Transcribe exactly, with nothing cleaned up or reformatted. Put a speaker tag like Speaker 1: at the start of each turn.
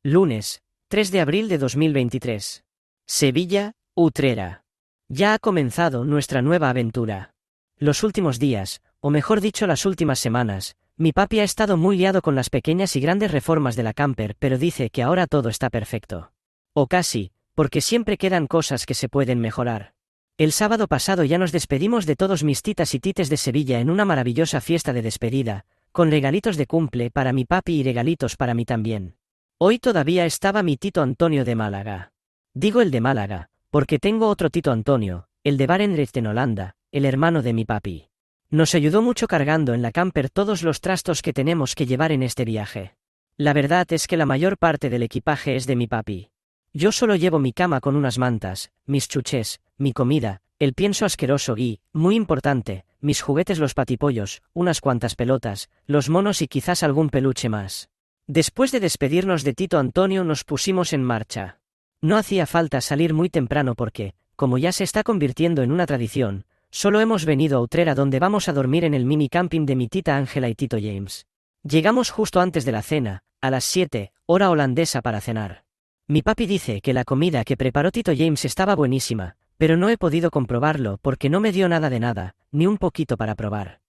Speaker 1: Lunes, tres de abril de dos mil veintitrés. Sevilla, Utrera. Ya ha comenzado nuestra nueva aventura. Los últimos días, o mejor dicho las últimas semanas, mi papi ha estado muy liado con las pequeñas y grandes reformas de la camper, pero dice que ahora todo está perfecto. O casi, porque siempre quedan cosas que se pueden mejorar. El sábado pasado ya nos despedimos de todos mis titas y tites de Sevilla en una maravillosa fiesta de despedida, con regalitos de cumple para mi papi y regalitos para mí también. Hoy todavía estaba mi tito Antonio de Málaga. Digo el de Málaga, porque tengo otro tito Antonio, el de Barendrecht en Holanda, el hermano de mi papi. Nos ayudó mucho cargando en la camper todos los trastos que tenemos que llevar en este viaje. La verdad es que la mayor parte del equipaje es de mi papi. Yo solo llevo mi cama con unas mantas, mis chuchés, mi comida, el pienso asqueroso y, muy importante, mis juguetes los patipollos, unas cuantas pelotas, los monos y quizás algún peluche más. Después de despedirnos de tito Antonio nos pusimos en marcha. No hacía falta salir muy temprano porque, como ya se está convirtiendo en una tradición, solo hemos venido a Utrera donde vamos a dormir en el mini camping de mi tita Ángela y tito James. Llegamos justo antes de la cena, a las siete, hora holandesa para cenar. Mi papi dice que la comida que preparó tito James estaba buenísima, pero no he podido comprobarlo porque no me dio nada de nada, ni un poquito para probar.